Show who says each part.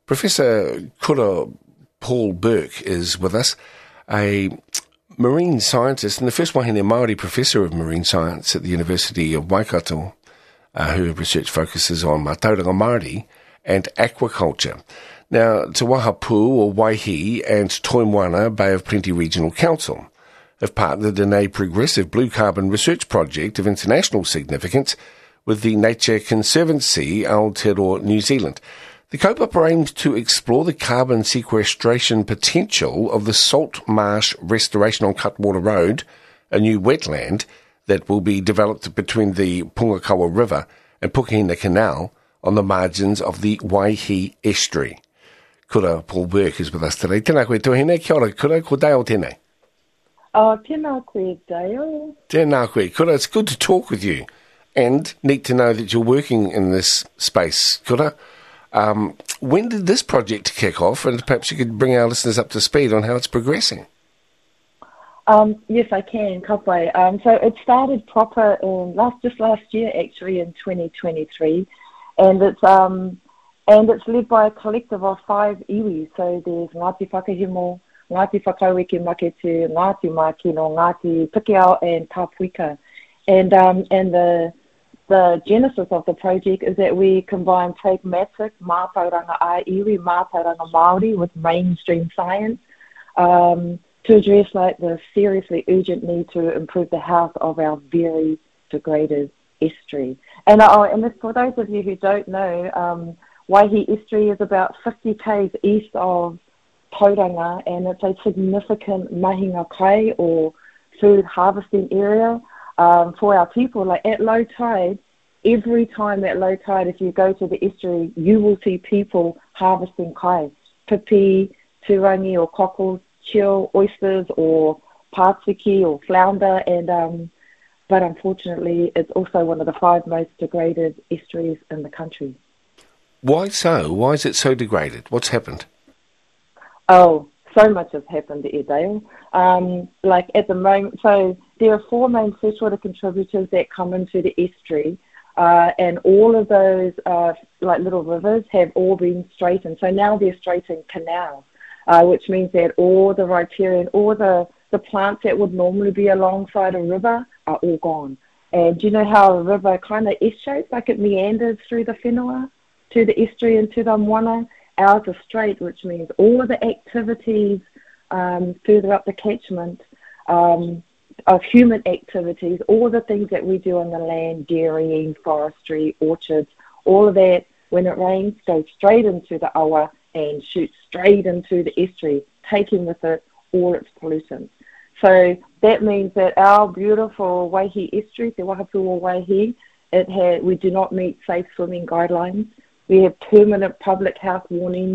Speaker 1: Professor Kura Paul Burke is with us, a marine scientist and the first wahine Māori professor of marine science at the University of Waikato, whose research focuses on Mātauranga Māori and aquaculture. Now, Te Wahapu or Waihi and Toimoana Bay of Plenty Regional Council have partnered in a progressive blue carbon research project of international significance with the Nature Conservancy Aotearoa New Zealand. The kaupapa aims to explore the carbon sequestration potential of the salt marsh restoration on Cutwater Road, a new wetland that will be developed between the Pungakawa River and Pukehina Canal on the margins of the Waihi estuary. Kura Paul Burke is with us today. Tēnā koe tuhine, kia ora Kura, ko Dale tēnei.
Speaker 2: Tēnā koe Dale.
Speaker 1: Tēnā koe. Kura, it's good to talk with you and neat to know that you're working in this space. Kura, when did this project kick off, and perhaps you could bring our listeners up to speed on how it's progressing?
Speaker 2: Yes, I can, kapai. So it started proper in last year, actually, in 2023, and it's led by a collective of 5 iwi. So there's Ngāti Whakahimo, Ngāti Whakauweke Maketu, Ngāti Mākino, Ngāti Pikiao, and Kapuika. And the genesis of the project is that we combine pragmatic mātauranga iwi, mātauranga Māori with mainstream science to address the seriously urgent need to improve the health of our very degraded estuary. And for those of you who don't know, Waihi Estuary is about 50 k's east of Tauranga, and it's a significant mahinga kai or food harvesting area for our people. Like at low tide, every time at low tide, if you go to the estuary, you will see people harvesting kai, pipi, turangi or cockles, chill, oysters or patsiki or flounder, and but unfortunately it's also one of the 5 most degraded estuaries in the country.
Speaker 1: Why so? Why is it so degraded? What's happened?
Speaker 2: Oh, so much has happened at Dale. At the moment, so there are 4 main freshwater contributors that come into the estuary, and all of those little rivers have all been straightened. So now they're straightened canals, which means that all the riparian, all the plants that would normally be alongside a river are all gone. And do you know how a river kind of S-shaped, like it meanders through the whenua to the estuary and to the moana? Ours are straight, which means all of the activities further up the catchment of human activities, all the things that we do on the land, dairying, forestry, orchards, all of that, when it rains, goes straight into the awa and shoots straight into the estuary, taking with it all its pollutants. So that means that our beautiful Waihi estuary, Te Wahapu Waihi, we do not meet safe swimming guidelines. We have permanent public health warnings